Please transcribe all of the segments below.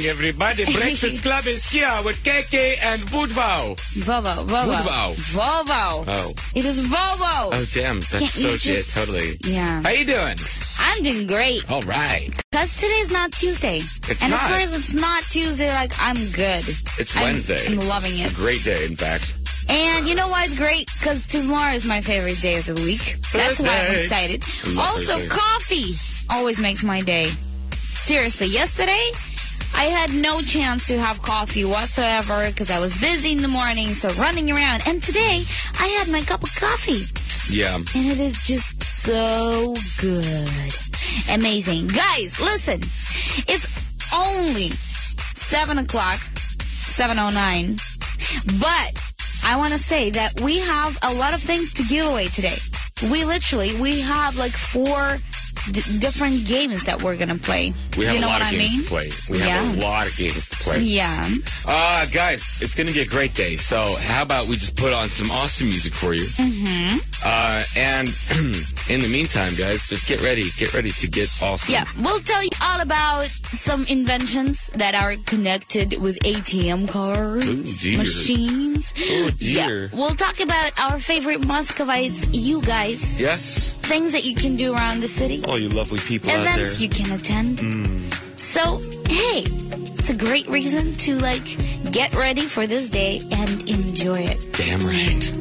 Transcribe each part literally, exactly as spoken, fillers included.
everybody. Breakfast Club is here with K K and Voodoo. Vovo, Vovo. Vovo. Vovo. Oh. It is Vovo. Oh, damn. That's Can't so you shit. just- Totally. Yeah. How you doing? I'm doing great. All right. Because today's not Tuesday. It's and not. as far as it's not Tuesday, like, I'm good. It's I'm- Wednesday. I'm loving it. It's a great day, in fact. And you know why it's great? Because tomorrow is my favorite day of the week. That's why I'm Thursday. excited. I love Also, Thursday. coffee always makes my day. Seriously, yesterday, I had no chance to have coffee whatsoever because I was busy in the morning, so running around. And today, I had my cup of coffee. Yeah. And it is just so good. Amazing. Guys, listen. It's only seven o'clock, seven oh nine. But I want to say that we have a lot of things to give away today. We literally, we have like four d- different games that we're going to play. We have you know a lot what of I games mean? to play. We have a Yeah. lot of games to play. Yeah. Uh, guys, it's going to be a great day. So how about we just put on some awesome music for you? Mm-hmm. Uh, and in the meantime, guys, just get ready. Get ready to get awesome. Yeah, we'll tell you all about some inventions that are connected with A T M cards, Ooh, dear. machines. Oh, dear. Yeah, we'll talk about our favorite Muscovites, you guys, Yes? things that you can do around the city, All you lovely people out there. events you can attend. Mm. So, hey, it's a great reason to, like, get ready for this day and enjoy it. Damn right.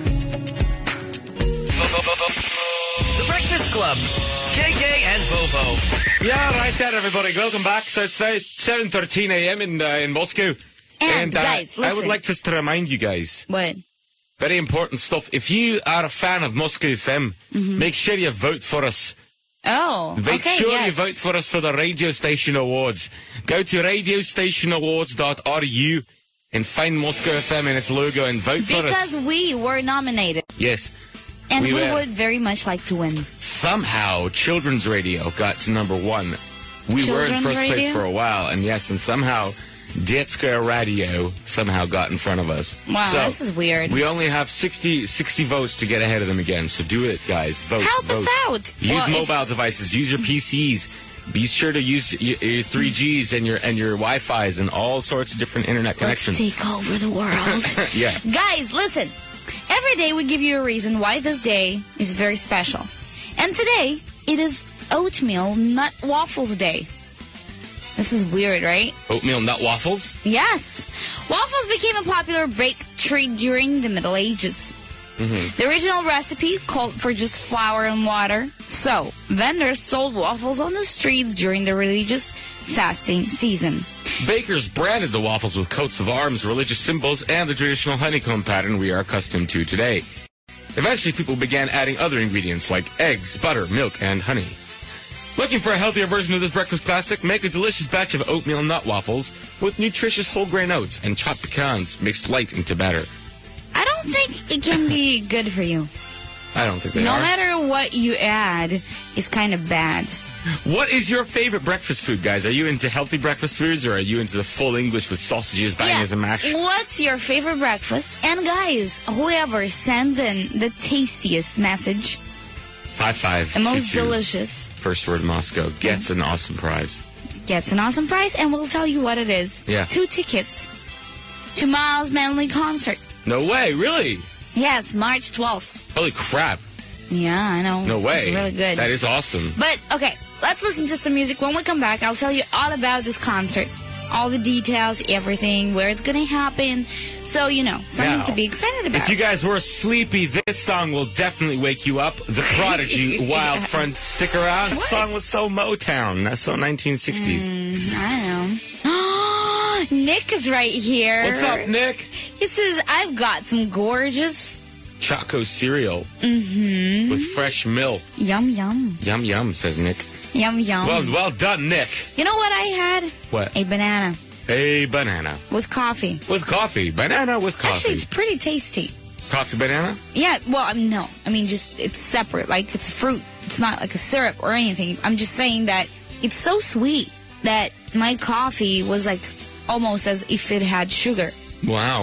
The Breakfast Club. K K and Vovo. Yeah, right there, everybody. Welcome back. So it's now seven thirteen a.m. in uh, in Moscow. And, uh, guys, I would listen. like just to remind you guys, What? very important stuff. If you are a fan of Moscow F M, make sure you vote for us. Oh, Make Mm-hmm. okay, sure yes. you vote for us for the Radio Station Awards. Go to radio station awards dot r u and find Moscow F M and its logo and vote for Because us. we were nominated. Yes. And We we, were. would very much like to win. Somehow, children's radio got to number one. We were in Children's first place radio? for a while, and yes, and somehow, Детское Radio somehow got in front of us. Wow, So, this is weird. We only have sixty, sixty votes to get ahead of them again, so do it, guys. Vote. Help vote. us out. Use Well, if- mobile devices. Use your P Cs. Be sure to use your, your three Gs and your and your Wi-Fi's and all sorts of different internet Let's connections. take over the world. Yeah. Guys, listen. Every day we give you a reason why this day is very special. And today, it is Oatmeal Nut Waffles Day. This is weird, right? Oatmeal nut waffles. Yes. Waffles became a popular baked treat during the Middle Ages. Mm-hmm. The original recipe called for just flour and water. So, vendors sold waffles on the streets during the religious fasting season. Bakers branded the waffles with coats of arms, religious symbols, and the traditional honeycomb pattern we are accustomed to today. Eventually, people began adding other ingredients like eggs, butter, milk, and honey. Looking for a healthier version of this breakfast classic? Make a delicious batch of oatmeal nut waffles with nutritious whole grain oats and chopped pecans mixed light into batter. I don't think it can be good for you. I don't think they No are. matter what you add, it's kind of bad. What is your favorite breakfast food, guys? Are you into healthy breakfast foods, or are you into the full English with sausages, bangers, and mash? What's your favorite breakfast? And guys, whoever sends in the tastiest message, Five five. the most two, two. delicious, First word Moscow gets an awesome prize. gets an awesome prize, and we'll tell you what it is. Yeah. Two tickets to Miles Manley concert. No way, really? Yes, March twelfth. Holy crap! Yeah, I know. No way. It's really good. That is awesome. But, okay, let's listen to some music. When we come back, I'll tell you all about this concert. All the details, everything, where it's going to happen. So, you know, something Now, to be excited about. If you guys were sleepy, this song will definitely wake you up. The Prodigy, Wild Front, stick around. That What? song was so Motown. That's so nineteen sixties. Mm, I know. Nick is right here. What's up, Nick? He says, I've got some gorgeous Choco cereal mm-hmm. with fresh milk. yum yum. Yum, yum, says Nick. Yum yum. Well, well done, Nick. You know what I had? What? A banana A banana. with coffee. With coffee. Banana with Actually, coffee. it's pretty tasty. Coffee banana? Yeah, well, um, no. I mean, just, it's separate. Like, it's fruit. It's not like a syrup or anything. I'm just saying that it's so sweet that my coffee was like almost as if it had sugar. Wow.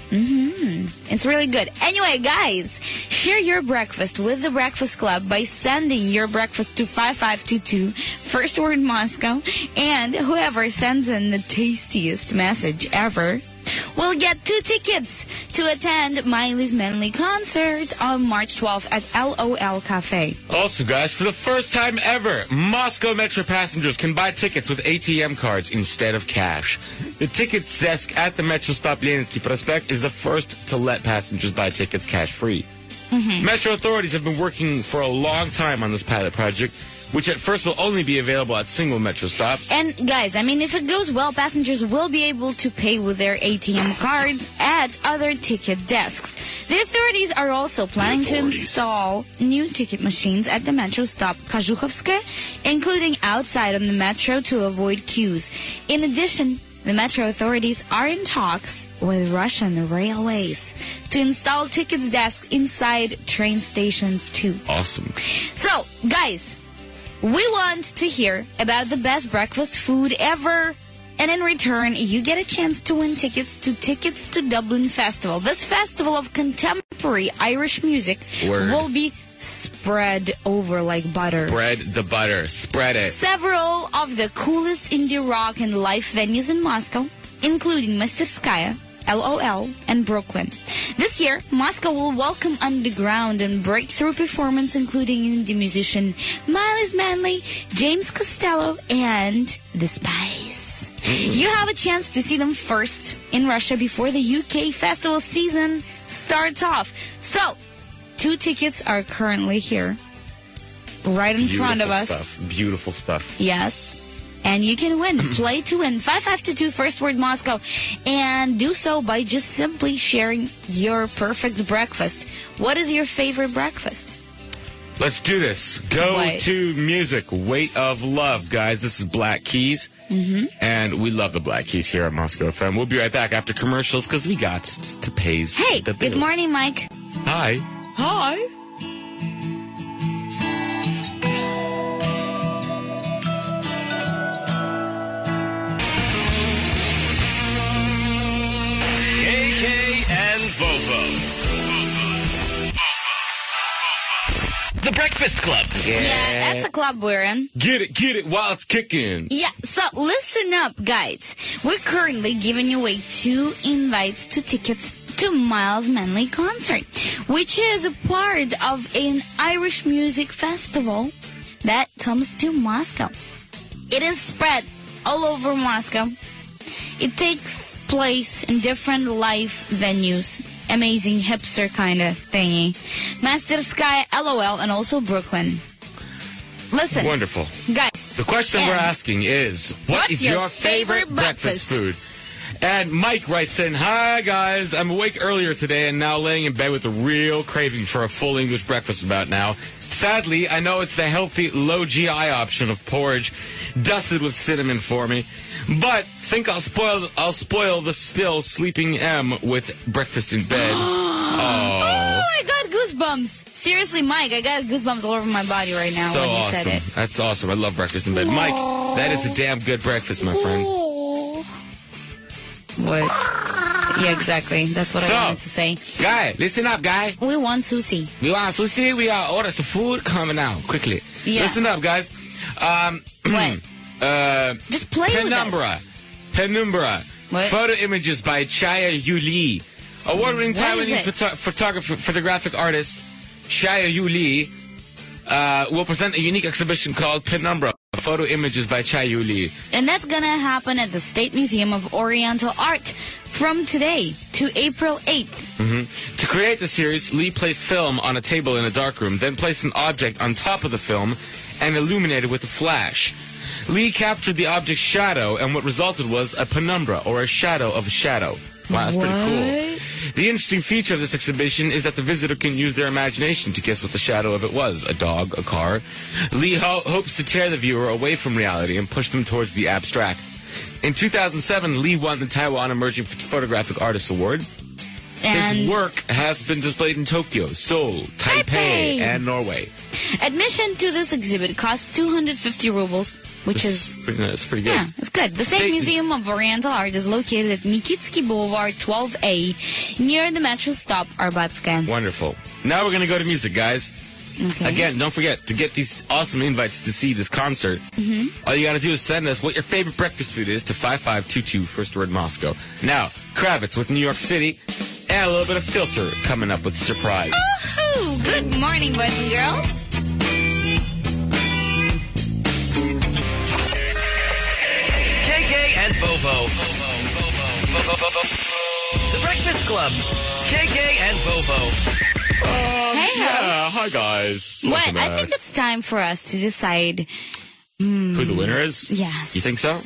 Mm-hmm. It's really good. Anyway, guys, share your breakfast with the Breakfast Club by sending your breakfast to five five two two, first word Moscow, and whoever sends in the tastiest message ever will get two tickets to attend Miley's Manly concert on March twelfth at L O L Cafe. Also, guys, for the first time ever, Moscow Metro passengers can buy tickets with A T M cards instead of cash. The tickets desk at the Metro stop Leninski Prospect is the first to let passengers buy tickets cash-free. Mm-hmm. Metro authorities have been working for a long time on this pilot project, which at first will only be available at single Metro stops. And guys, I mean, if it goes well, passengers will be able to pay with their A T M cards at other ticket desks. The authorities are also planning to install new ticket machines at the Metro stop Kazhukhovskaya, including outside on the Metro to avoid queues. In addition, the Metro authorities are in talks with Russian Railways to install tickets desks inside train stations too. Awesome. So, guys, we want to hear about the best breakfast food ever. And in return, you get a chance to win tickets to Tickets to Dublin Festival. This festival of contemporary Irish music Word. will be spread over like butter. Spread the butter. Spread it. Several of the coolest indie rock and live venues in Moscow, including Masterskaya, L O L, and Brooklyn. This year, Moscow will welcome underground and breakthrough performance, including indie musician Miley's Manly, James Costello, and The Spice. Mm. You have a chance to see them first in Russia before the U K festival season starts off. So, two tickets are currently here, right in Beautiful front of us. Stuff. Beautiful stuff. Yes. And you can win. Play to win. five five two two, first word Moscow. And do so by just simply sharing your perfect breakfast. What is your favorite breakfast? Let's do this. Go Wait. to music. Weight of Love, guys. This is Black Keys. Mm-hmm. And we love the Black Keys here at Moscow F M. We'll be right back after commercials because we got to pay Hey, the bills. good morning, Mike. Hi. Hi. K K and Vovo. The Breakfast Club. Yeah, that's a club we're in. Get it, get it while it's kicking. Yeah, so listen up, guys. We're currently giving away two invites to tickets to Miles Manly concert, which is a part of an Irish music festival that comes to Moscow. It is spread all over Moscow. It takes place in different live venues. Amazing hipster kind of thingy. Masterskaya, L O L, and also Brooklyn. Listen. Wonderful. Guys. The question and we're asking is, what what's is your your favorite, favorite breakfast breakfast? food? And Mike writes in, hi guys, I'm awake earlier today and now laying in bed with a real craving for a full English breakfast about now. Sadly, I know it's the healthy, low G I option of porridge, dusted with cinnamon for me. But think I'll spoil I'll spoil the still sleeping M with breakfast in bed. Oh, Oh, I got goosebumps. Seriously, Mike, I got goosebumps all over my body right now so when you awesome. said it. That's awesome. I love breakfast in bed. Mike, that is a damn good breakfast, my friend. Oh. What? Yeah, exactly. That's what So, I wanted to say. Guy, listen up, guy. We want sushi. We want sushi. We are order some food coming out quickly. Yeah. Listen up, guys. Um, What? uh, Just play with Penumbra. us. Penumbra. What? Photo images by Chaya Yu Lee. Award-winning What is Taiwanese it? photo- photographer, photographic artist Chaya Yu Lee uh, will present a unique exhibition called Penumbra. Photo images by Chaya Yu Lee. And that's gonna happen at the State Museum of Oriental Art from today to April eighth. Mm-hmm. To create the series, Lee placed film on a table in a darkroom, then placed an object on top of the film and illuminated with a flash. Lee captured the object's shadow, and what resulted was a penumbra, or a shadow of a shadow. Wow, that's pretty cool. The interesting feature of this exhibition is that the visitor can use their imagination to guess what the shadow of it was. A dog, a car. Lee ho- hopes to tear the viewer away from reality and push them towards the abstract. In two thousand seven, Lee won the Taiwan Emerging Photographic Artist Award. And His work has been displayed in Tokyo, Seoul, Taipei, Taipei. and Norway. admission to this exhibit costs two hundred fifty rubles, which It's is... pretty, it's pretty good. Yeah, it's good. The State State- Museum of Oriental Art is located at Nikitsky Boulevard twelve A near the metro stop Arbatskaya. Wonderful. Now we're going to go to music, guys. Okay. Again, don't forget to get these awesome invites to see this concert. Mm-hmm. All you got to do is send us what your favorite breakfast food is to five five two two, first word Moscow. Now, Kravitz with New York City, and a little bit of Filter coming up with a surprise. Woohoo! Good morning, boys and girls. K K and Vovo. The Breakfast Club. K K and Vovo. Hey, Yeah, hi guys. What? Welcome I back. think it's time for us to decide. Who the winner is? Yes. You think so?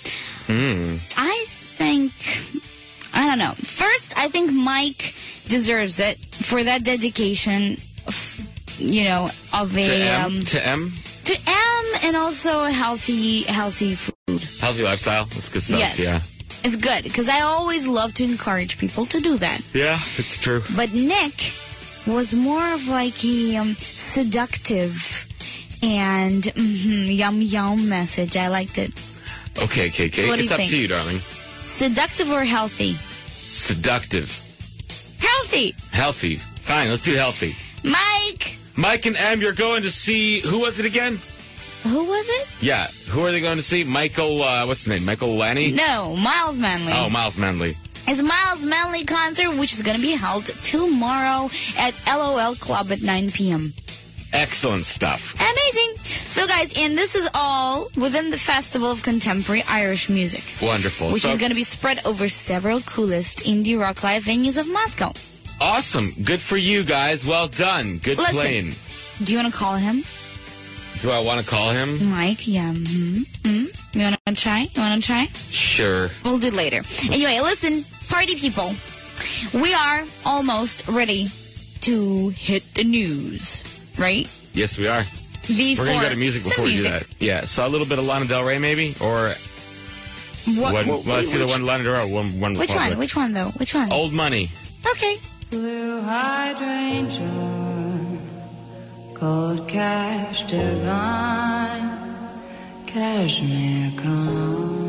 I think, I don't know. First, I think Mike deserves it for that dedication, of, you know, of To a M? um, to M? to M and also healthy, healthy food. Healthy lifestyle. That's good stuff. Yes. Yeah. It's good because I always love to encourage people to do that. Yeah, it's true. But Nick was more of like a um, seductive and mm yum yum message. I liked it. Okay, K K. So what do it's you up think? to you, darling. Seductive or healthy? Seductive. Healthy. Healthy. Fine, let's do healthy. Mike. Mike and Em, you're going to see, who was it again? Who was it? Yeah, who are they going to see? Michael, uh, what's his name? Michael Lanny? No, Miles Manley. Oh, Miles Manley. It's Miles Manley concert, which is going to be held tomorrow at L O L Club at nine p.m. Excellent stuff. Amazing. So, guys, and this is all within the Festival of Contemporary Irish Music, Wonderful. which So- is going to be spread over several coolest indie rock live venues of Moscow. Awesome. Good for you guys. Well done. Good Listen. playing. Do you want to call him? Do I want to call him? Mike, yeah. Mm-hmm. Mm-hmm. You want to try? You want to try? Sure. We'll do it later. Anyway, listen, party people. We are almost ready to hit the news, right? Yes, we are. Before We're going to go to music some before we do music. that. Yeah, so a little bit of Lana Del Rey, maybe? Or What, one, what- well, it's either which, one Lana Del Rey or one, one which Republic. one? Which one, though? Which one? Old Money. Okay. Blue hydrangea, cold cash divine, cashmere cologne.